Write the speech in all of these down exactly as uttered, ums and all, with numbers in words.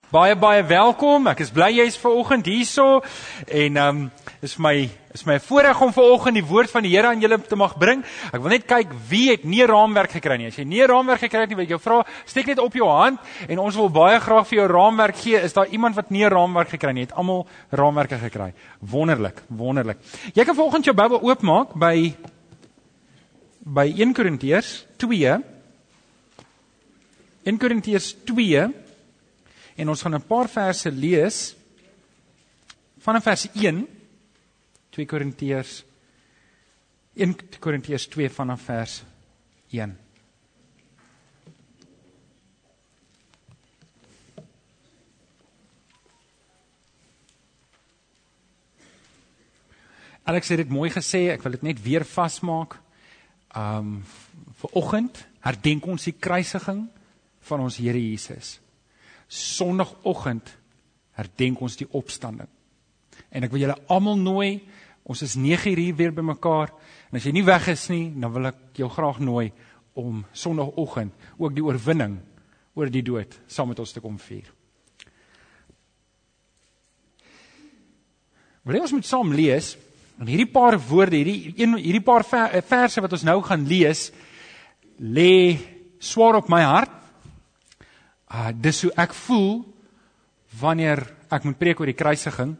Baie, baie welkom. Ek is bly jy is vanoggend hierso en um, is my is my voorreg om vanoggend die woord van die Here aan julle te mag bring. Ek wil net kyk wie het nie 'n raamwerk gekry nie. As jy nie 'n raamwerk gekry het nie, wil ek jou vra, steek net op jou hand en ons wil baie graag vir jou raamwerk gee. Is daar iemand wat nie 'n raamwerk gekry nie? Het almal raamwerke gekry. Wonderlik, wonderlik. Jy kan vanoggend jou Bybel oopmaak by by Eerste Korintiërs twee. Eerste Korintiërs twee. En ons gaan 'n paar verse lees, vanaf vers een, twee Korintiërs, Eerste Korintiërs twee vanaf vers een. Alex het dit mooi gesê, ek wil dit net weer vasmaak. Um, Vanoggend herdenk ons die kruisiging van ons Here Jesus. Sondagoggend herdenk ons die opstanding. En ek wil julle almal nooi, ons is nege uur hier weer by mekaar, en as jy nie weg is nie, dan wil ek jou graag nooi om sondagoggend ook die oorwinning oor die dood saam met ons te kom vier. Wil jy ons moet saam lees, en hierdie paar woorde, hierdie, hierdie paar verse wat ons nou gaan lees, lê swaar op my hart. Uh, dis hoe ek voel wanneer ek moet preek oor die kruisiging.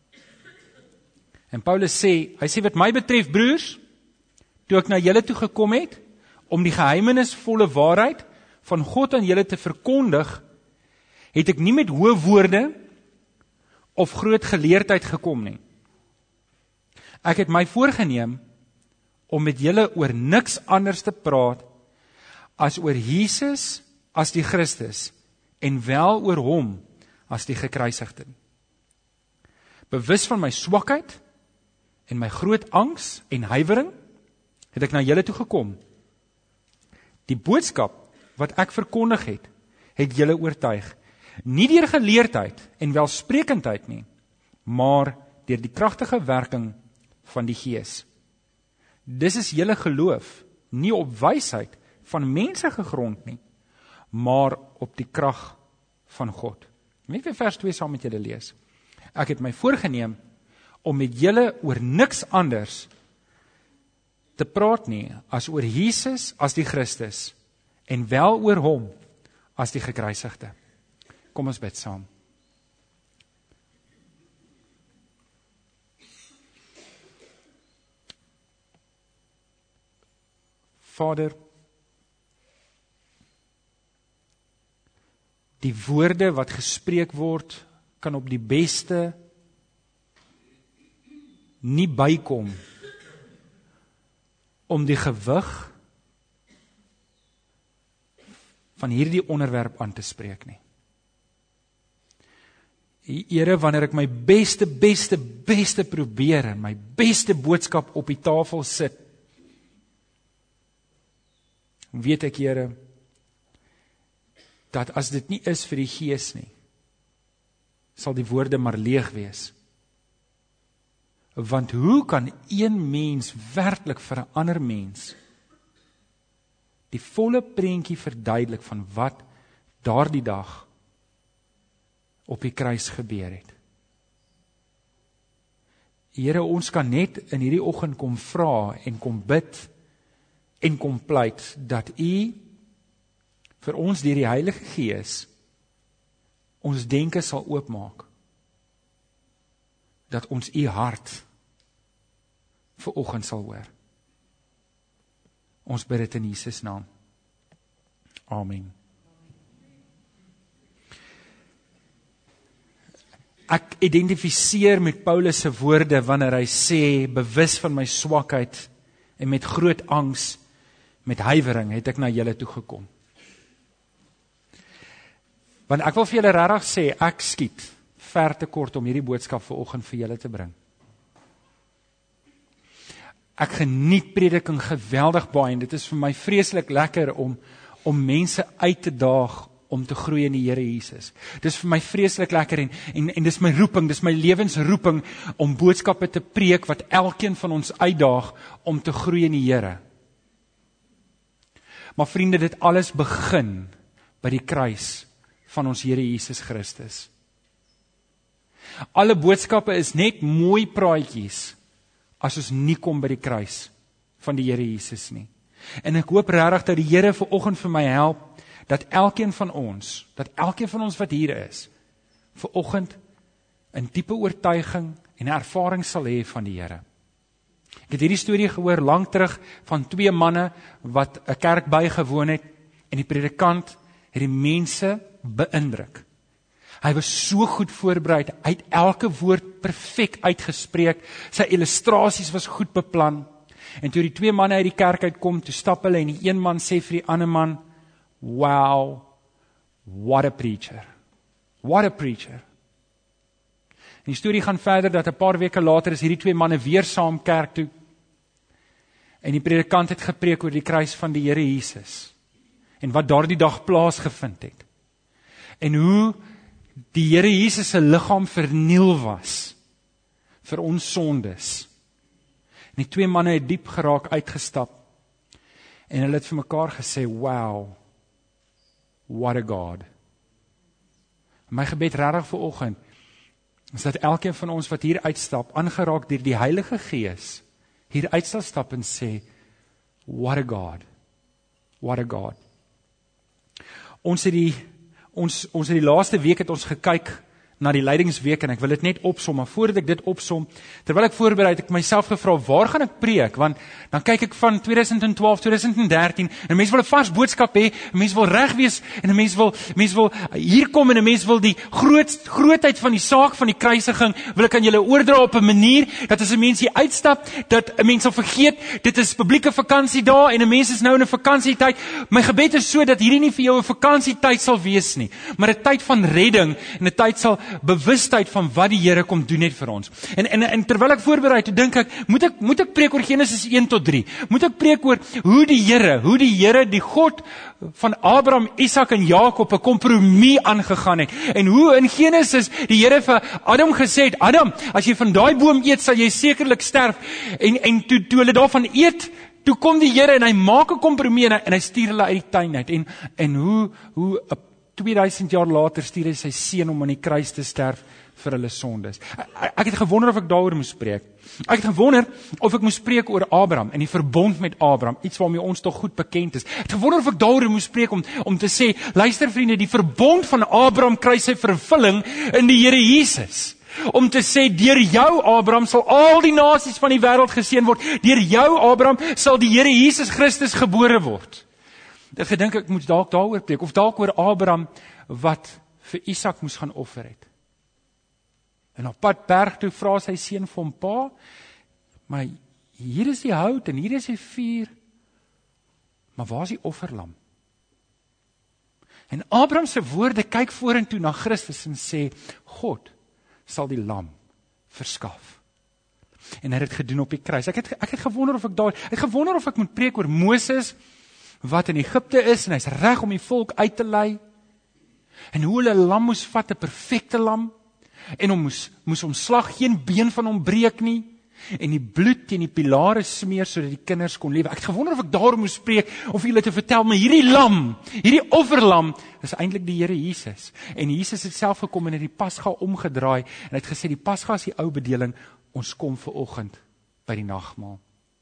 En Paulus sê, hy sê wat my betref broers, toe ek na julle toe gekom het, om die geheimenisvolle waarheid van God aan julle te verkondig, het ek nie met hoë woorde of groot geleerdheid gekom nie. Ek het my voorgeneem om met julle oor niks anders te praat as oor Jesus as die Christus, en wel oor hom as die gekruisigde. Bewus van my swakheid en my groot angs en huiwering, het ek na julle toe gekom. Die boodskap wat ek verkondig het, het julle oortuig, nie deur geleerdheid en welsprekendheid nie, maar deur die kragtige werking van die Gees. Dis is julle geloof, nie op wysheid van mense gegrond nie, maar op die krag van God. Net weer vers twee saam met julle lees. Ek het my voorgeneem om met julle oor niks anders te praat nie, as oor Jesus as die Christus, en wel oor hom as die gekruisigde. Kom ons bid saam. Vader, die woorde wat gespreek word, kan op die beste nie bykom om die gewig van hierdie onderwerp aan te spreek nie. Here, wanneer ek my beste, beste, beste probeer en my beste boodskap op die tafel sit, weet ek, Here, dat as dit nie is vir die Gees nie, sal die woorde maar leeg wees. Want hoe kan een mens werklik vir 'n ander mens die volle prentjie verduidelik van wat daardie dag op die kruis gebeur het? Here, ons kan net in hierdie oggend kom vra en kom bid en kom pleit dat U vir ons deur die Heilige Gees ons denke sal oopmaak, dat ons U hart vir oggend sal hoor. Ons bid dit in Jesus naam. Amen. Ek identifiseer met Paulus se woorde wanneer hy sê, bewus van my swakheid en met groot angs, met huiwering het ek na julle toe gekom. Want ek wil vir julle regtig sê, ek skiet ver te kort om hierdie boodskap vanoggend vir julle te bring. Ek geniet prediking geweldig baie en dit is vir my vreeslik lekker om, om mense uit te daag om te groei in die Here Jesus. Dit is vir my vreeslik lekker en, en, en dit is my roeping, dit is my lewensroeping om boodskappe te preek wat elkeen van ons uitdaag om te groei in die Here. Maar vriende, dit alles begin by die kruis van ons Here Jesus Christus. Alle boodskappe is net mooi praatjies as ons nie kom by die kruis van die Here Jesus nie. En ek hoop regtig dat die Here vanoggend vir my help, dat elkeen van ons, dat elkeen van ons wat hier is, vanoggend 'n diepe oortuiging en ervaring sal hê van die Here. Ek het hierdie storie gehoor lank terug van twee manne wat 'n kerk bygewoon het en die predikant het die mense beïndruk. Hy was so goed voorberei, hy het elke woord perfek uitgespreek, sy illustrasies was goed beplan. En toe die twee manne uit die kerk uitkom, toe stap hulle en die een man sê vir die ander man, wow, what a preacher. What a preacher. En die storie gaan verder dat 'n paar weke later is hierdie twee manne weer saam kerk toe. En die predikant het gepreek oor die kruis van die Here Jesus. En wat daardie dag plaasgevind het. En hoe die Here Jesus se liggaam verniel was vir ons sondes. En die twee manne het diep geraak uitgestap. En hulle het vir mekaar gesê, wow, what a God. My gebed regtig vanoggend is dat elkeen van ons wat hier uitstap, aangeraak deur die Heilige Gees, hier uit sal stap en sê, what a God, what a God. Ons het die, ons, ons het die laaste week het ons gekyk na die leidingsweek en ek wil dit net opsom, maar voordat ek dit opsom, terwyl ek voorberei het ek myself gevra, waar gaan ek preek? Want dan kyk ek van twintig twaalf, twintig dertien, en 'n mens wil 'n vars boodskap hê, 'n mens wil reg wees, en 'n mens wil, mens wil hier kom, en 'n mens wil die groot, grootheid van die saak van die kruisiging, wil ek aan julle oordra op 'n manier, dat as 'n mens hier uitstap, dat 'n mens sal vergeet, dit is publieke vakansiedae, en 'n mens is nou in 'n vakansietyd. My gebed is so, dat hierdie nie vir jou 'n vakansietyd sal wees nie, maar 'n tyd van redding, en 'n tyd sal bewustheid van wat die Here kom doen het vir ons. En, en, en terwyl ek voorberei, toe dink ek, moet ek, moet ek preek oor Genesis een tot drie? Moet ek preek oor hoe die Here, hoe die Here, die God van Abraham, Isak en Jakob 'n kompromie aangegaan het. En hoe in Genesis die Here vir Adam gesê het, Adam, as jy van daai boom eet, sal jy sekerlik sterf. En, en toe, toe hulle daarvan eet, toe kom die Here en hy maak 'n kompromie en hy, en hy stuur hulle uit die tuin uit. En, en hoe, hoe tweeduisend jaar later stuur hy sy seun om aan die kruis te sterf vir hulle sondes. Ek, ek het gewonder of ek daaroor moes preek. Ek het gewonder of ek moes preek oor Abraham en die verbond met Abraham, iets waarmee ons toch goed bekend is. Ek het gewonder of ek daaroor moes preek om, om te sê, luister vriende, die verbond van Abraham kry sy vervulling in die Here Jesus. Om te sê, deur jou Abraham sal al die nasies van die wêreld geseën word. Deur jou Abraham sal die Here Jesus Christus gebore word. Ek gedink ek moet dalk daaroor preek, of dalk oor Abraham wat vir Isak moes gaan offer het. En op pad berg toe vra sy seun vir hom, pa, maar hier is die hout en hier is die vuur, maar waar is die offerlam? En Abraham se woorde kyk vorentoe na Christus en sê, God sal die lam verskaf. En hy het dit gedoen op die kruis. Ek het, ek het gewonder of ek daar, ek het gewonder of ek moet preek oor Moses, wat in Egipte is, en hy's reg om die volk uit te lei, en hoe hulle 'n lam moes vat, 'n perfekte lam, en hom moes, moes omslag, geen been van hom breek nie, en die bloed teen die pilare smeer, sodat die kinders kon lewe. Ek het gewonder of ek daarom moes spreek, of julle te vertel, maar hierdie lam, hierdie offerlam, is eintlik die Here Jesus, en Jesus het self gekom en het die pasga omgedraai, en het gesê, die pasga is die ou bedeling, ons kom vanoggend by die nagmaal.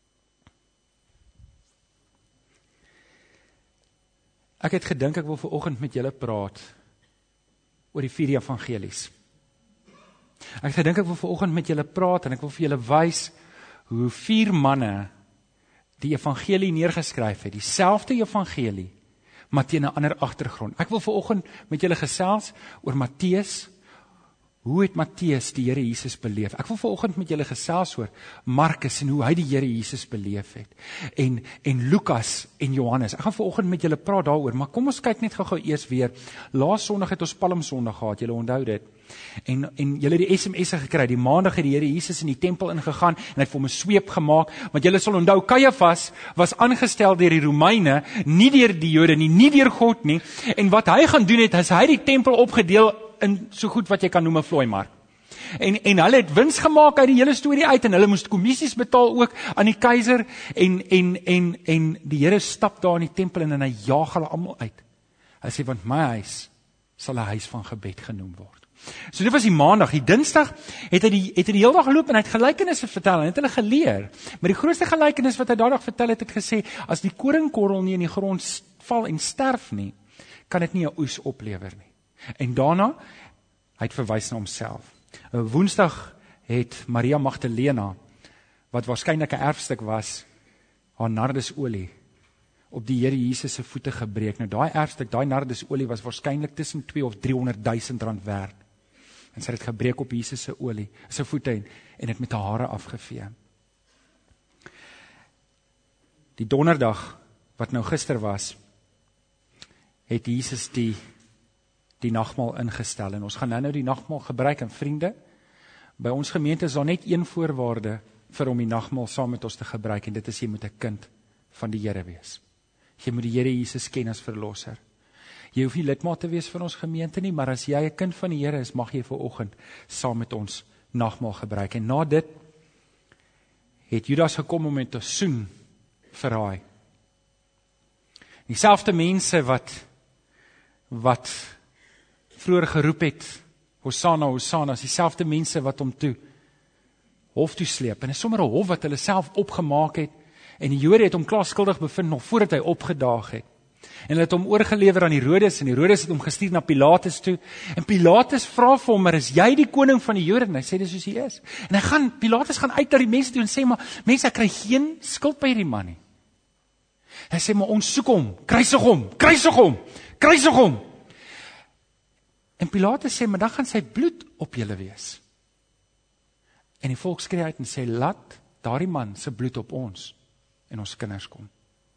Ek het gedink, ek wil vanoggend met julle praat oor die vier evangelies. Ek het gedink, ek wil vanoggend met julle praat en ek wil vir julle wys hoe vier manne die evangelie neergeskryf het, dieselfde evangelie, maar teen 'n ander agtergrond. Ek wil vanoggend met julle gesels oor Matteus. Hoe het Matteus die Here Jesus beleef? Ek wil vanoggend met julle gesels oor Markus en hoe hy die Here Jesus beleef het. En, en Lukas en Johannes. Ek gaan vanoggend met julle praat daaroor, maar kom ons kyk net gou-gou eers weer. Laas Sondag het ons Palmsondag gehad, julle onthou dit. En, en julle het die S M S'e gekry, die maandag het die Here Jesus in die tempel ingegaan, en hy het vir hom 'n sweep gemaak, want julle sal onthou, Caiaphas was aangestel deur die Romeine, nie deur die Jode nie, nie deur God nie, en wat hy gaan doen het, is hy die tempel opgedeel in so goed wat jy kan noem 'n vlooimark. En, en hulle het wins gemaak uit die hele storie uit, en hulle moes kommissies betaal ook aan die keiser, en, en, en, en die Here stap daar in die tempel, en, en hy jaag hulle almal uit. Hy sê, want my huis sal 'n huis van gebed genoem word. So dit was die maandag. Die dinsdag het hy die, het hy die hele dag geloop en hy het gelykenisse vertel en het hulle geleer. Maar die grootste gelykenis wat hy daardie dag vertel het, het gesê, as die koringkorrel nie in die grond val en sterf nie, kan dit nie 'n oes oplewer nie. En daarna, hy het verwys na homself. Woensdag het Maria Magdalena, wat waarskynlik 'n erfstuk was, haar nardesolie op die Here Jesus se voete gebreek. Nou daai erfstuk, daai nardesolie was waarskynlik tussen twee of driehonderdduisend rand werd. En sy het gebreek op Jesus se olie, sy voete en, en het met haar hare afgevee. Die donderdag, wat nou gister was, het Jesus die, die nagmaal ingestel. En ons gaan nou nou die nagmaal gebruik. En vriende, by ons gemeente is daar net een voorwaarde vir om die nagmaal saam met ons te gebruik. En dit is, jy moet 'n kind van die Here wees. Jy moet die Here Jesus ken as verlosser. Jy hoef nie lidmaat te wees van ons gemeente nie, maar as jy 'n kind van die Here is, mag jy vanoggend saam met ons nagmaal gebruik. En na dit het Judas gekom om met te soen verraai. Dieselfde mense wat wat vroeër geroep het, Hosanna, Hosanna, is dieselfde mense wat hom toe hof toe sleep. En is sommer 'n hof wat hulle self opgemaak het, en die Jode het hom klaar skuldig bevind nog voordat hy opgedaag het. En hulle het hom oorgelewer aan Herodes, en Herodes het hom gestuur na Pilatus toe. En Pilatus vra vir hom, maar is jy die koning van die Jode? En hy sê dis soos hy is. En hy gaan, Pilatus gaan uit na die mense toe en sê, maar mense, ek kry geen skuld by hierdie man nie. Hy sê, maar ons soek hom, kruisig hom, kruisig hom, kruisig hom. En Pilatus sê, maar dan gaan sy bloed op julle wees. En die volk skree uit en sê, laat daardie man se bloed op ons en ons kinders kom.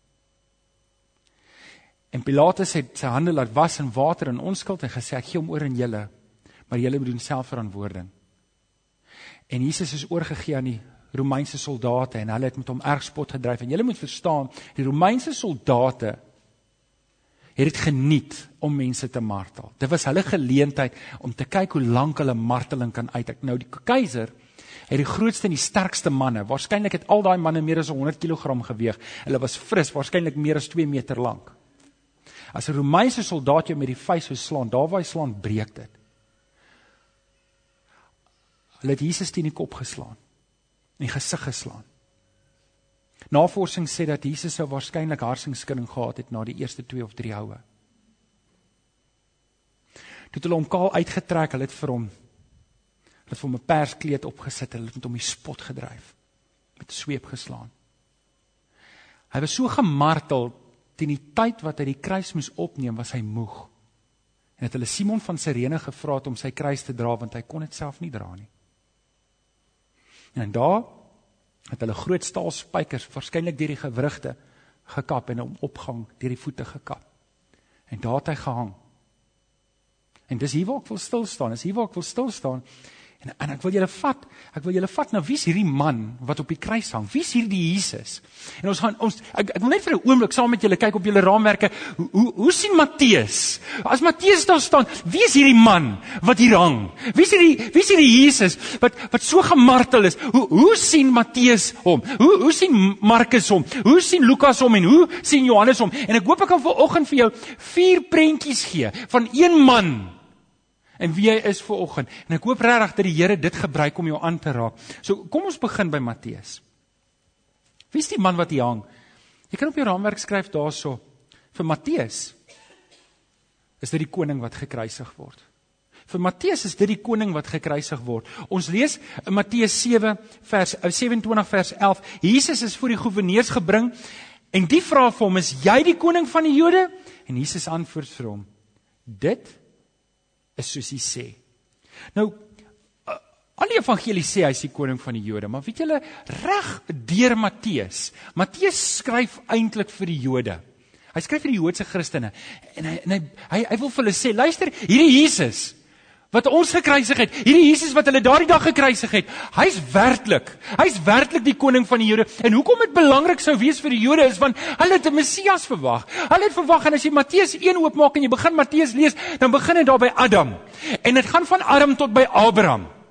En Pilatus het sy hande laat was in water en onskuld en gesê, ek gee hom oor in julle, maar julle moet doen selfverantwoording. En Jesus is oorgegee aan die Romeinse soldate en hulle het met hom erg spot gedryf. En julle moet verstaan, die Romeinse soldate het dit geniet om mense te martel. Dit was hulle geleentheid om te kyk hoe lank hulle marteling kan uitdruk. Nou die keiser het die grootste en die sterkste manne, waarskynlik het al daai manne meer as honderd kilogram geweeg. Hulle was fris, waarskynlik meer as twee meter lank. As 'n Romeinse soldaat jou met die vuis sou slaan, daar waar hy slaan, breek dit. Hulle het Jesus teen die kop geslaan, in die gesig geslaan. Navorsing sê dat Jesus sou waarskynlik harsingskudding gehad het na die eerste twee of drie houe. Toe het hulle hom kaal uitgetrek, hulle het vir hom, hulle het vir hom 'n perskleed opgesit, hulle het met hom die spot gedryf, met sweep geslaan. Hy was so gemartel, teen die tyd wat hy die kruis moes opneem, was hy moeg. En het hulle Simon van Sirene gevra het om sy kruis te dra, want hy kon dit self nie dra nie. En daar het hulle groot staalspykers, waarskynlik deur die gewrigte, gekap en hom opgehang, deur die voete gekap. En daar het hy gehang. En dis hier waar ek wil stil staan, is hier waar ek wil stil staan. En, en ek wil julle vat, ek wil julle vat, nou wie is hierdie man wat op die kruis hang? Wie is hierdie Jesus? En ons gaan, ons, ek, ek wil net vir 'n oomblik saam met julle kyk op julle raamwerke, hoe, hoe, hoe sien Matteus? As Matteus daar staan, wie is hierdie man wat hier hang? Wie is hierdie, wie is hierdie Jesus wat, wat so gemartel is? Hoe, hoe sien Matteus hom? Hoe, hoe sien Markus hom? Hoe sien Lukas hom? En hoe sien Johannes hom? En ek hoop ek kan vanoggend vir jou vier prentjies gee van een man en wie hy is vanoggend. En ek hoop regtig dat die Here dit gebruik om jou aan te raak. So kom ons begin by Matteus. Wie is die man wat hier hang? Jy kan op jou raamwerk skryf daarso. Vir Matteus is dit die koning wat gekruisig word. Vir Matteus is dit die koning wat gekruisig word. Ons lees in Matteus sewe vers sewe-en-twintig vers elf. Jesus is voor die goewerneurs gebring en die vra vir hom, is jy die koning van die Jode? En Jesus antwoord vir hom, dit is soos hy sê. Nou, al die evangelie sê hy is die koning van die Jode, maar weet julle, reg deur Matteus, Matteus skryf eintlik vir die Jode. Hy skryf vir die Joodse Christene, en hy, en hy, hy, hy wil vir hulle sê, luister, hierdie Jesus, wat ons gekruisig het, hierdie Jesus wat hulle daardie dag gekruisig het, hy is werklik, hy is werklik die koning van die Jode, en hoekom dit belangrik sou wees vir die Jode is, want hulle het 'n Messias verwag, hulle het verwag, en as jy Matteus een oopmaak, en jy begin Matteus lees, dan begin dit daar by Adam, en dit gaan van Adam tot by Abraham,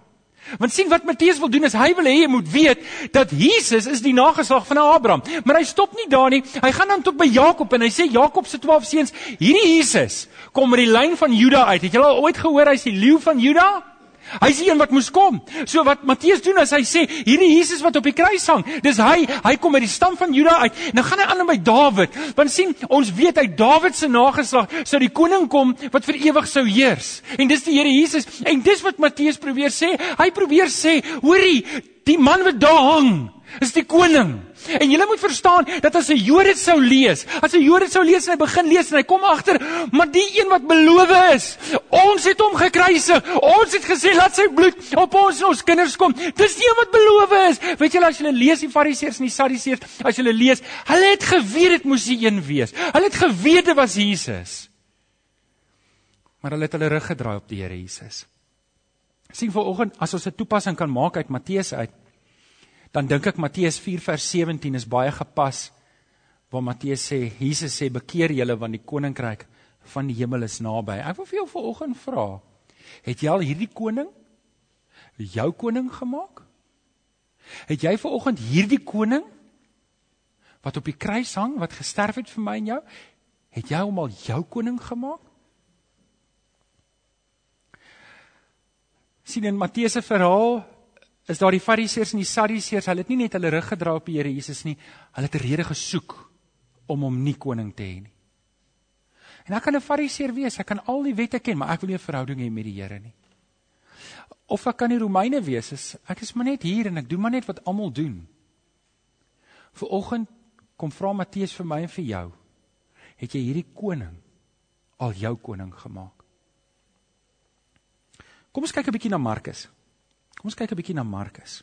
Want sien wat Matteus wil doen is, hy wil hê jy moet weet, dat Jesus is die nageslag van Abraham. Maar hy stop nie daar nie, hy gaan dan tot by Jakob, en hy sê, Jakob se twaalf seuns, hierdie Jesus, kom met die lyn van Juda uit. Het julle al ooit gehoor, hy is die leeu van Juda? Hy is die een wat moes kom. So wat Matteus doen is, hy sê, hierdie Jesus wat op die kruis hang, dis hy, hy kom met die stam van Juda uit, en dan gaan hy aan by Dawid, want sien, ons weet uit Dawid se nageslag, sou die koning kom, wat vir ewig sou heers, en dis die Here Jesus, en dis wat Matteus probeer sê, hy probeer sê, hoorie, die man wat daar hang, is die koning, en julle moet verstaan, dat as 'n Jood dit sou lees, as 'n Jood dit sou lees, en hy begin lees, en hy kom agter, maar die een wat beloof is, ons het hom gekruisig, ons het gesê, laat sy bloed op ons en ons kinders kom, dis die een wat beloof is, weet julle, as julle lees die Fariseërs en die Sadduseërs, as julle lees, hulle het geweet, dit moes die een wees, hulle het geweet, dit was Jesus, maar hulle het hulle rug gedraai op die Here Jesus. Sien vanoggend, as ons 'n toepassing kan maak uit Matteus uit, dan dink ek Matteus vier vers sewentien is baie gepas, waar Matteus sê, Jesus sê, bekeer julle, want die koninkryk van die hemel is naby. Ek wil vir jou vanoggend vra, het jy al hierdie koning, jou koning gemaak? Het jy vanoggend hierdie koning, wat op die kruis hang, wat gesterf het vir my en jou, het jy hom al jou koning gemaak? Sien, in Matteus se verhaal, is daar die Fariseërs en die Sadduseërs, hulle het nie net hulle rug gedra op die Here Jesus nie, hulle het 'n rede gesoek om hom nie koning te hê nie. En ek kan 'n Fariseër wees, ek kan al die wette ken, maar ek wil nie 'n verhouding hê met die Here nie. Of ek kan die Romeine wees, is, ek is maar net hier en ek doen maar net wat almal doen. Vanoggend kom vra Matteus vir my en vir jou, het jy hierdie koning al jou koning gemaak? Kom ons kyk 'n bietjie na Markus. Kom ons kyk 'n bietjie na Markus.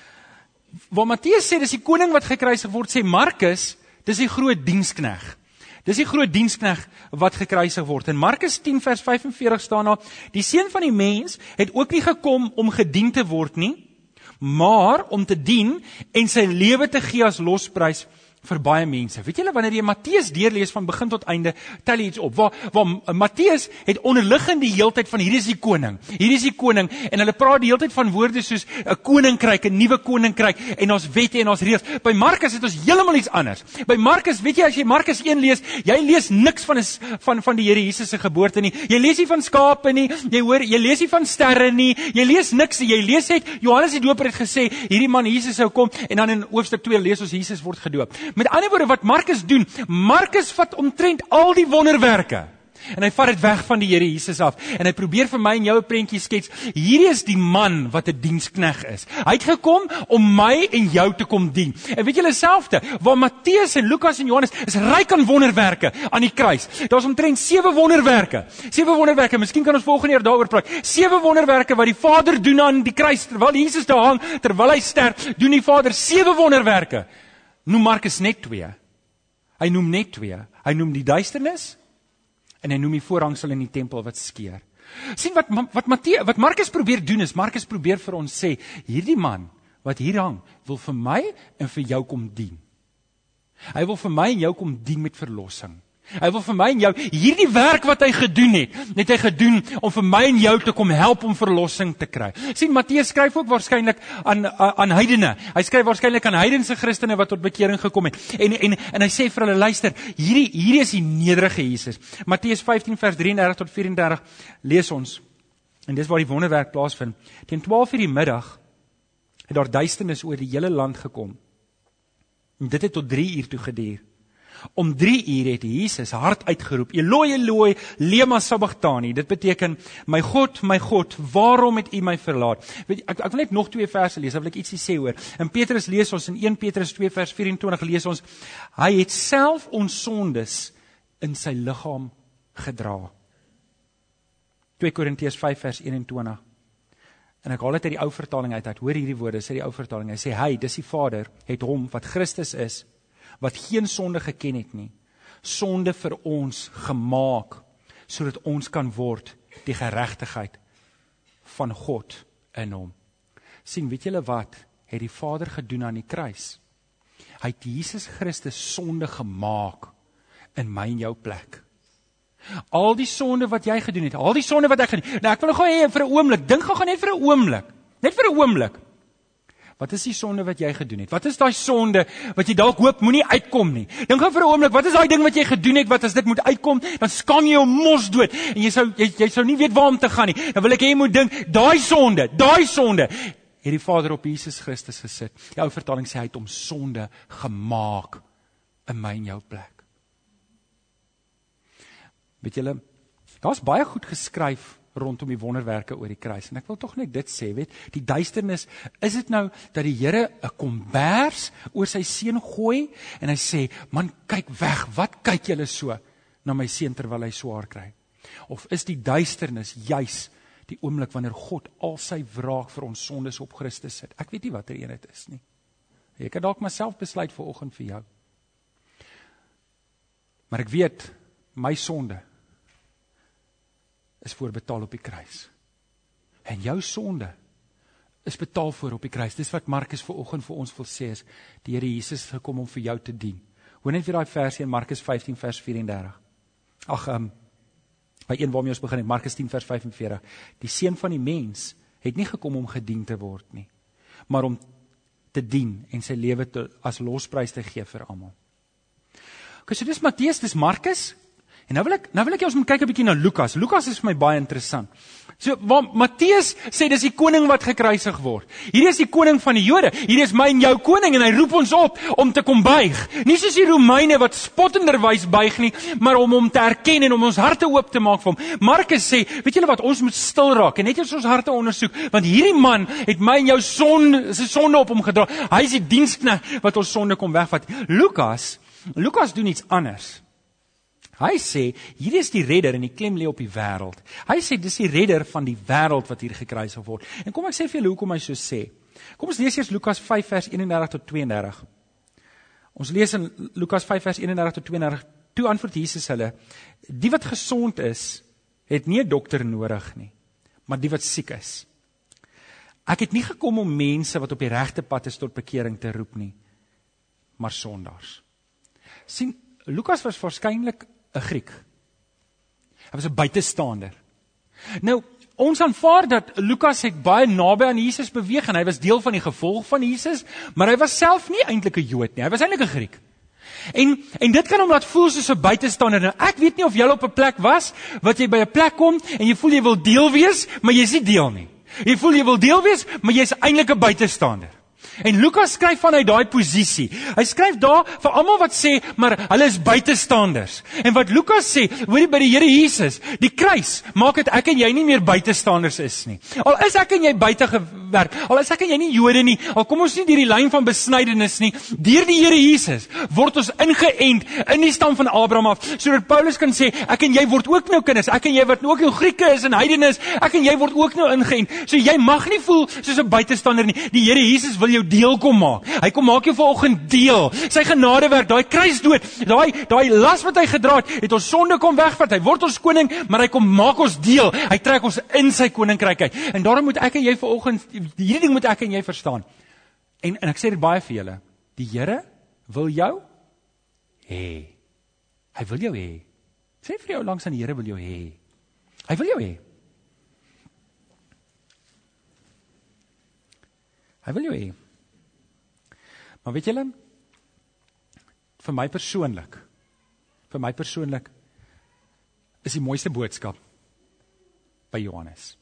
Waar Matteus sê, dis die koning wat gekruisig word, sê Markus, dis die groot dienskneg. Dis die groot dienskneg wat gekruisig word. In Markus tien vers vyf en veertig staan daar, die seun van die mens het ook nie gekom om gedien te word nie, maar om te dien en sy lewe te gee as losprys vir baie mense. Weet julle, wanneer jy Matteus deurlees van begin tot einde, tel jy iets op, waar, waar Matteus het onderliggend die heeltyd van, hier is die koning, hier is die koning, en hulle praat die heeltyd van woorde soos, 'n koninkryk, 'n nuwe koninkryk, en ons wette en ons reëls. By Markus het ons heeltemal iets anders. By Markus, weet jy, as jy Markus een lees, jy lees niks van, van, van die Here Jesus se geboorte nie, jy lees nie van skape nie, jy hoor, jy lees nie van sterre nie, jy lees niks nie, jy lees net, Johannes die Doper het gesê, hierdie man Jesus sou kom, en dan in hoofstuk twee lees ons, Jesus word gedoop. Met ander woorde, wat Markus doen, Markus vat omtrent al die wonderwerke, en hy vat dit weg van die Here Jesus af, en hy probeer vir my en jou 'n prentjie skets, hierdie is die man wat 'n dienskneg is. Hy het gekom om my en jou te kom dien. En weet julle selfde, waar Matteus en Lukas en Johannes is ryk aan wonderwerke aan die kruis. Daar's omtrent sewe wonderwerke. Sewe wonderwerke, miskien kan ons volgende jaar daaroor praat. Sewe wonderwerke wat die Vader doen aan die kruis, terwyl Jesus daar hang, terwyl hy sterf, doen die Vader sewe wonderwerke. Noem Markus net twee. Hy noem net twee. Hy noem die duisternis en hy noem die voorhangsel in die tempel wat skeur. Sien wat wat Matteus, wat Markus probeer doen is, Markus probeer vir ons sê, hierdie man wat hier hang, wil vir my en vir jou kom dien. Hy wil vir my en jou kom dien met verlossing. Hy wil vir my en jou, hierdie werk wat hy gedoen het, het hy gedoen om vir my en jou te kom help om verlossing te kry. Sien, Matteus skryf ook waarskynlik aan, aan heidene. Hy skryf waarskynlik aan heidense Christene wat tot bekering gekom het. En, en, en hy sê vir hulle, luister, hierdie, hierdie is die nederige Jesus. Matteus vyftien vers drieëndertig tot vyf en dertig, lees ons, en dis waar die wonderwerk plaasvind. Teen twaalf uur die middag, het daar duisternis oor die hele land gekom. En dit het tot drie uur toe geduur. Om drie uur het Jesus hard uitgeroep, Eloi, Eloi, lema sabachthani. Dit beteken, my God, my God, waarom het U my verlaat? Weet, ek, ek wil net nog twee verse lees, dan wil ek ietsie sê oor. In Petrus lees ons, in een Petrus twee vers vyf-en-twintig lees ons, hy het self ons sondes in sy liggaam gedra. twee Korintiërs vyf vers een-en-twintig. En ek haal dit uit die ou vertaling uit, uit hoor hierdie woorde, sê die ou vertaling, hy sê, hy, dis die Vader, het hom, wat Christus is, wat geen sonde geken het nie, sonde vir ons gemaak, sodat ons kan word die geregtigheid van God in hom. Sien, weet julle wat, het die Vader gedoen aan die kruis? Hy het Jesus Christus sonde gemaak in my en jou plek. Al die sonde wat jy gedoen het, al die sonde wat ek gedoen het, nou ek wil gou hê vir 'n oomblik, dink gou net vir 'n oomblik, Net vir 'n oomblik. Wat is die sonde wat jy gedoen het? Wat is daai sonde wat jy dalk hoop moenie uitkom nie? Dink gou vir 'n oomblik, wat is daai ding wat jy gedoen het wat as dit moet uitkom, dan skaam jy jou mos dood en jy sou jy, jy sou nie weet waar om te gaan nie. Dan wil ek hê jy moet dink, daai sonde, daai sonde het die Vader op Jesus Christus gesit. Die ou vertaling sê hy het hom sonde gemaak in my en jou plek. Weet julle, daar's baie goed geskryf rondom die wonderwerke oor die kruis. En ek wil tog net dit sê, weet, die duisternis, is dit nou dat die Here 'n kombers oor sy seun gooi en hy sê, man, kyk weg, wat kyk julle so na my seun terwyl hy swaar kry? Of is die duisternis juis die oomblik wanneer God al sy wraak vir ons sondes op Christus sit? Ek weet nie wat er een het is nie. Ek kan dalk myself besluit vir oggend vir jou. Maar ek weet, my sonde is voorbetaal op die kruis. En jou sonde is betaal voor op die kruis. Dis wat Markus vanoggend vir ons wil sê is, die Here Jesus is gekom om vir jou te dien. Hoor net weer daai versie in Markus vyftien vers vyf en dertig. Ag, um, by een waarmee ons begin het, Markus tien vers vyf en veertig. Die seun van die mens het nie gekom om gedien te word nie, maar om te dien en sy lewe te, as losprys te gee vir almal. Okay, so dis Matteus, dis Markus. En nou wil ek, nou wil ek jy ons moet kyk 'n bietjie na Lukas. Lukas is vir my baie interessant. So, waar Matteus sê, dis die koning wat gekruisig word. Hierdie is die koning van die Jode. Hierdie is my en jou koning, en hy roep ons op om te kom buig. Nie soos die Romeine wat spottenderwys buig nie, maar om hom te erken en om ons harte oop te maak vir hom. Markus sê, weet julle wat, ons moet stil raak en net eens ons harte ondersoek, want hierdie man het my en jou sonde, sy sonde op hom gedra. Hy is die diensknegt wat ons sonde kom wegvat. Lukas, Lukas doen iets anders. Hy sê, hier is die redder en die klem lê op die wêreld. Hy sê, dis die redder van die wêreld wat hier gekruisig word. En kom ek sê vir julle hoekom hy so sê. Kom ons lees eers Lukas vyf vers eenendertig tot tweeëndertig. Ons lees in Lukas vyf vers eenendertig tot tweeëndertig. Toe antwoord Jesus hulle, die wat gesond is, het nie 'n dokter nodig nie, maar die wat siek is. Ek het nie gekom om mense wat op die regte pad is tot bekering te roep nie, maar sondaars. Sien, Lukas was waarskynlik 'n Griek. Hy was 'n buitestander. Nou, ons aanvaar dat Lukas het baie naby aan Jesus beweeg en hy was deel van die gevolg van Jesus, maar hy was self nie eintlik 'n Jood nie. Hy was eintlik 'n Griek. En en dit kan hom laat voel soos 'n buitestander. Nou, ek weet nie of jy op 'n plek was wat jy by 'n plek kom en jy voel jy wil deel wees, maar jy's nie deel nie. Jy voel jy wil deel wees, maar jy's eintlik 'n buitestander. En Lukas skryf vanuit daai posisie. Hy skryf daar vir almal wat sê, maar hulle is buitestanders. En wat Lukas sê, hoorie by die Here Jesus, die kruis maak dit ek en jy nie meer buitestanders is nie. Al is ek en jy buite gewerk, al is ek en jy nie Jode nie, al kom ons nie deur die lyn van besnydenis nie, deur die Here Jesus word ons ingeënt in die stam van Abraham af, sodat Paulus kan sê, ek en jy word ook nou kinders, ek en jy wat ook nou Grieke is en heidene is, ek en jy word ook nou ingeënt. So jy mag nie voel soos 'n buitestander nie. Die Here Jesus wil jou deel kom maak. Hy kom maak jou vanoggend deel. Sy genadewerk, daai kruisdood, daai daai las wat hy gedra het, het ons sonde kom wegvat. Hy word ons koning, maar hy kom maak ons deel. Hy trek ons in sy koninkryk uit. En daarom moet ek en jy vanoggend hierdie ding moet ek en jy verstaan. En en ek sê dit baie vir julle. Die Here wil jou hê. Hy wil jou hê. Sê vir jou langs aan die Here wil jou hê. Hy wil jou hê. Hy wil jou hê. Maar weet julle, vir my persoonlik, vir my persoonlik, is die mooiste boodskap by Johannes.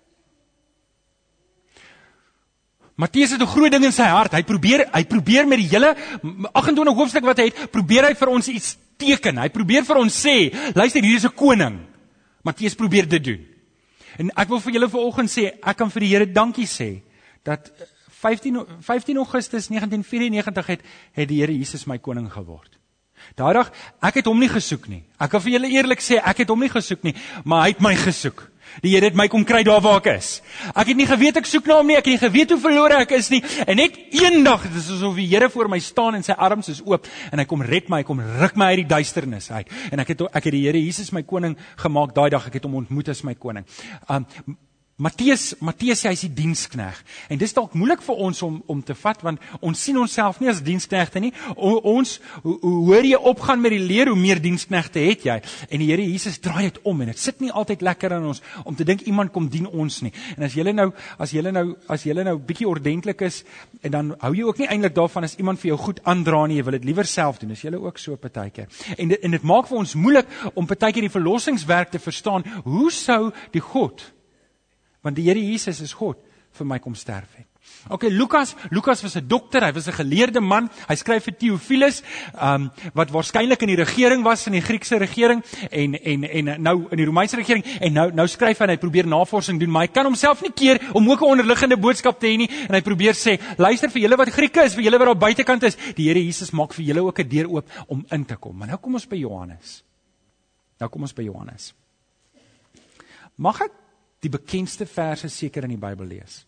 Matteus het 'n groot ding in sy hart. Hy probeer, hy probeer met die hele agt en twintig hoofstuk wat hy het, probeer hy vir ons iets teken. Hy probeer vir ons sê, luister, hier is 'n koning. Matteus probeer dit doen. En ek wil vir julle vanoggend sê, ek kan vir die Here dankie sê dat vyftien Augustus negentien vyfennegentig het, het die Here Jesus my koning geword. Daai dag, ek het hom nie gesoek nie. Ek kan vir julle eerlik sê, ek het hom nie gesoek nie, maar hy het my gesoek. Die Here het my kom kry daar waar ek is. Ek het nie geweet ek soek na hom nie, ek het nie geweet hoe verlore ek is nie, en net eendag, dit is asof die Here voor my staan en sy arms is oop, en hy kom red my, hy kom ruk my uit die duisternis uit, en ek het, ek het die Here Jesus my koning gemaak daai dag, ek het hom ontmoet as my koning. Um, Matteus, Matteus sê hy is die dienskneg. En dis dalk moeilik vir ons om om te vat, want ons sien onsself nie as diensknegte nie. O, ons, hoe, hoe hoor jy opgaan met die leer, hoe meer diensknegte het jy. En die Here Jesus draai dit om, en dit sit nie altyd lekker aan ons, om te dink iemand kom dien ons nie. En as julle nou, as julle nou, as julle nou bietjie ordentlik is, en dan hou jy ook nie eintlik daarvan as iemand vir jou goed aandra nie, jy wil dit liewer self doen, is julle ook so partykeer. En dit, en dit maak vir ons moeilik om partykeer die verlossingswerk te verstaan. Hoe sou die God, want die Here Jesus is God, vir my kom sterf het. Ok, Lukas, Lukas was 'n dokter, hy was 'n geleerde man, hy skryf vir Theophilus, um, wat waarskynlik in die regering was, in die Griekse regering, en, en, en nou in die Romeinse regering, en nou, nou skryf hy, en hy probeer navorsing doen, maar hy kan homself nie keer om ook 'n onderliggende boodskap te hê nie, en hy probeer sê, luister vir julle wat Grieke is, vir julle wat daar buitekant is, die Here Jesus maak vir julle ook 'n deur oop om in te kom. Maar nou kom ons by Johannes. Nou kom ons by Johannes. Mag ek die bekendste verse seker in die Bybel lees?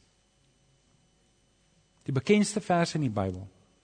Die bekendste verse in die Bybel.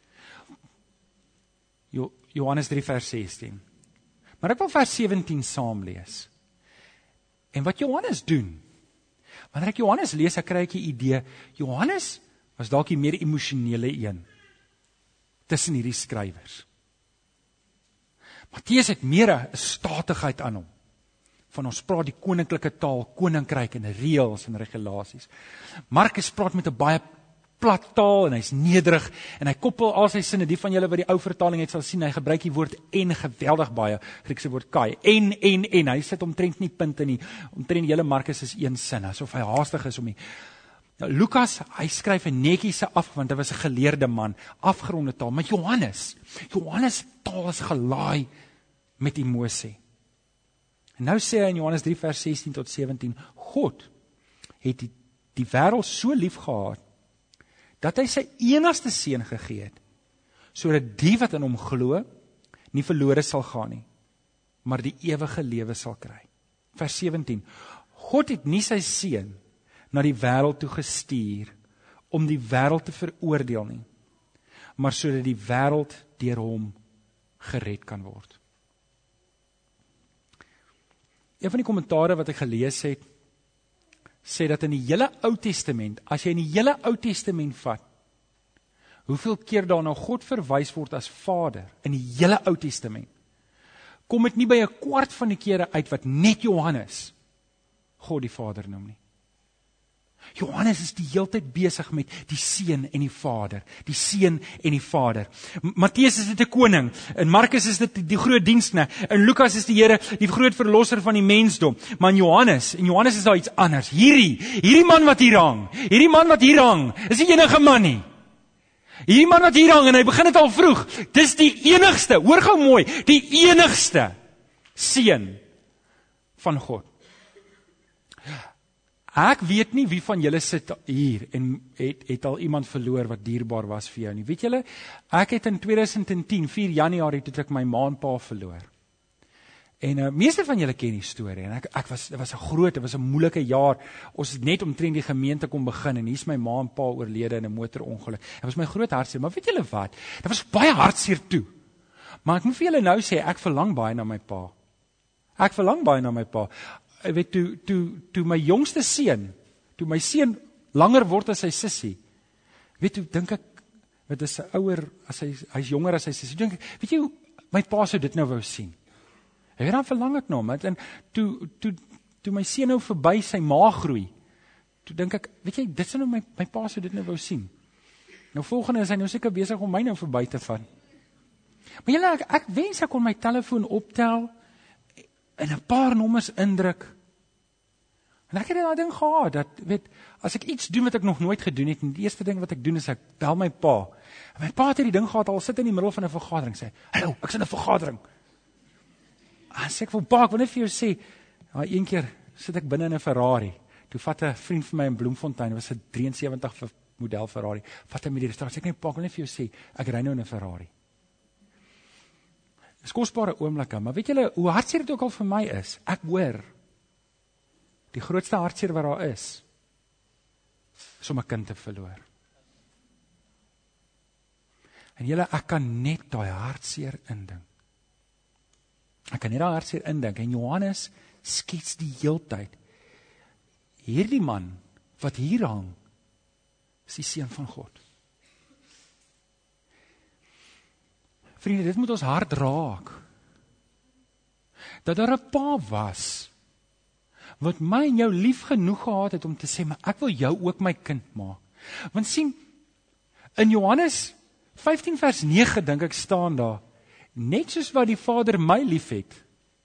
Jo, Johannes drie vers sestien. Maar ek wil vers sewentien saam lees. En wat Johannes doen, wanneer ek Johannes lees, ek kry ek 'n idee, Johannes was dalk die meer emosionele een tussen hierdie skrywers. Matteus het meer 'n statigheid aan hom. Van ons praat die koninklike taal, koninkryk en reëls en regulasies. Markus praat met 'n baie plat taal en hy's nederig en hy koppel al sy sinne, die van julle wat die ou vertaling het sal sien, hy gebruik die woord en geweldig baie, Griekse woord kai, en, en, en, hy sit omtrent nie punte nie, omtrent hele Markus is een sin, asof hy haastig is om die, nou, Lukas, hy skryf 'n netjiese af, want hy was 'n geleerde man, afgeronde taal, maar Johannes, Johannes taal is gelaai met emosie. En nou sê hy in Johannes drie vers sestien tot sewentien, God het die, die wêreld so lief gehad, dat hy sy enigste seun gegee het, sodat die wat in hom glo, nie verlore sal gaan nie, maar die ewige lewe sal kry. Vers sewentien, God het nie sy seun na die wêreld toe gestuur, om die wêreld te veroordeel nie, maar sodat die wêreld deur hom gered kan word. Een van die kommentare wat ek gelees het, sê dat in die hele Ou Testament, as jy in die hele Ou Testament vat, hoeveel keer daarna God verwys word as Vader, in die hele Ou Testament, kom dit nie by 'n kwart van die kere uit wat net Johannes God die Vader noem nie. Johannes is die hele tyd besig met die Seun en die Vader, die Seun en die Vader. Matteus is dit 'n koning, en Markus is dit die, die groot dienskneg, en Lukas is die Here, die groot verlosser van die mensdom. Maar in Johannes, in Johannes is daar iets anders. Hierdie, hierdie man wat hier hang, hierdie man wat hier hang, is nie enige man nie. Hierdie man wat hier hang, en hy begin dit al vroeg, dis die enigste, hoor gou mooi, die enigste Seun van God. Ek weet nie wie van julle sit hier en het, het al iemand verloor wat dierbaar was vir jou nie. Weet julle, ek het in twintig tien, vier Januarie, toe ek my ma en pa verloor. En uh, meeste van julle ken die storie, en ek, ek was, dit was 'n groot, dit was 'n moeilike jaar, ons het net omtrent die gemeente kom begin, en hier is my ma en pa oorlede in 'n motorongeluk. Dit was my groot hartseer, maar weet julle wat, dit was baie hartseer toe. Maar ek moet vir julle nou sê, ek verlang baie na my pa. Ek verlang baie na my pa. Ek weet, toe, toe, toe my jongste seun, toe my seun langer word as sy sussie, weet toe, dink ek, wat is sy ouer, as hy, hy is jonger as sy sussie, dink ek, weet jy hoe, my pa sou dit nou wou sien. Hy weet dan verlang ek na hom, en toe, toe, toe my seun nou verby sy ma groei, toe dink ek, weet jy, dit sou nou my, my pa sou dit nou wou sien. Nou volgende is hy nou seker besig om my nou verby te vat. Maar julle, ek, ek wens ek kon my telefoon optel, en 'n paar nommers indruk. En ek het daai ding gehad, dat, weet, as ek iets doen wat ek nog nooit gedoen het, en die eerste ding wat ek doen is, ek bel my pa. En my pa het die ding gehad, al sit in die middel van 'n vergadering, sê, hallo, ek is in 'n vergadering. En sê ek, vir pa, ek wil net vir jou sê, ja, een keer sit ek binne in 'n Ferrari, toe vat 'n vriend van my in Bloemfontein, dit was 'n drieënsewentig model Ferrari, vat hy met die restaurant, sê ek, nee, pa, ek wil net vir jou sê, ek ry nou in 'n Ferrari. Dis kosbare oomblikke, maar weet julle, hoe hartseer dit ook al vir my is, ek hoor, die grootste hartseer wat daar is, is om 'n kind te verloor. En julle, ek kan net daai hartseer indink. Ek kan net daai hartseer indink, en Johannes skets die heeltyd, hierdie man wat hier hang, is die seun van God. Vriende, dit moet ons hart raak. Dat daar 'n pa was, wat my en jou lief genoeg gehad het om te sê, maar ek wil jou ook my kind maak. Want sien, in Johannes vyftien vers nege dink ek staan daar, net soos wat die Vader my lief het,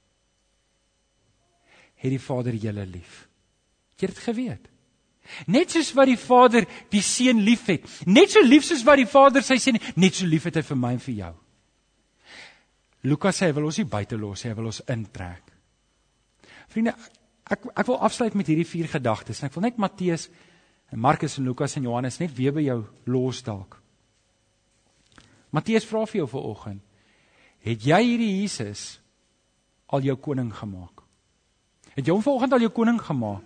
het die Vader julle lief. Het jy dit geweet? Net soos wat die Vader die seun lief het, net so lief soos wat die Vader sy seun, net so lief het hy vir my en vir jou. Lukas sê, hy wil ons nie buite los, hy wil ons intrek. Vriende, ek, ek wil afsluit met hierdie vier gedagtes, en ek wil net Matteus, en Markus en Lukas en Johannes net weer by jou los dalk. Matteus vra vir jou vanoggend, het jy hierdie Jesus al jou koning gemaak? Het jy hom vanoggend al jou koning gemaak?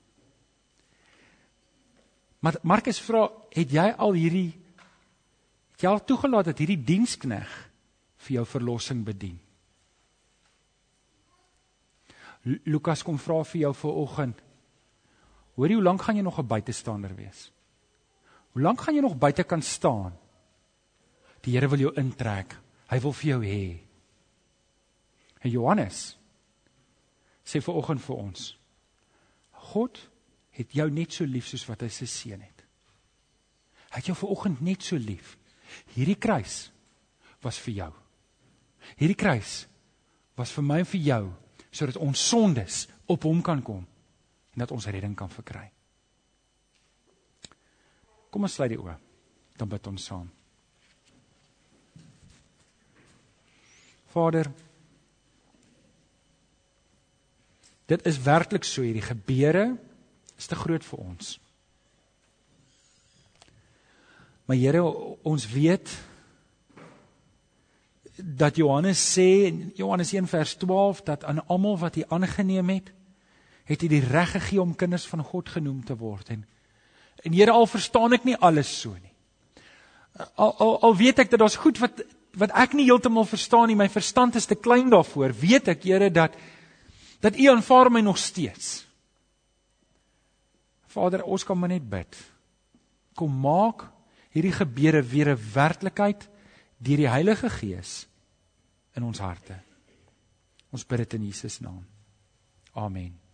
Maar Markus vra, het jy al hierdie, het jy al toegelaat dat hierdie dienskneg vir jou verlossing bedien? Lukas kom vra vir jou vanoggend, hoor jy, hoe lank gaan jy nog 'n buitestander wees? Hoe lank gaan jy nog buite kan staan? Die Here wil jou intrek, hy wil vir jou hê. En Johannes sê vanoggend vir ons, God het jou net so lief soos wat hy sy seun het. Hy het jou vanoggend net so lief. Hierdie kruis was vir jou. Hierdie kruis was vir my en vir jou, sodat ons sondes op hom kan kom, en dat ons redding kan verkry. Kom ons sluit die oë, dan bid ons saam. Vader, dit is werklik so, hierdie gebeure is te groot vir ons. Maar Here, ons weet dat Johannes sê, in Johannes een vers twaalf, dat aan almal wat hy aangeneem het, het hy die reg gegee om kinders van God genoem te word. En, en Here, al verstaan ek nie alles so nie. Al, al, al weet ek dat daar's goed wat, wat ek nie heeltemal verstaan nie, my verstand is te klein daarvoor, weet ek, Here, dat, dat U aanvaar my nog steeds. Vader, ons kan maar net bid. Kom maak hierdie gebeure weer 'n werklikheid deur die Heilige Gees in ons harte. Ons bid dit in Jesus naam. Amen.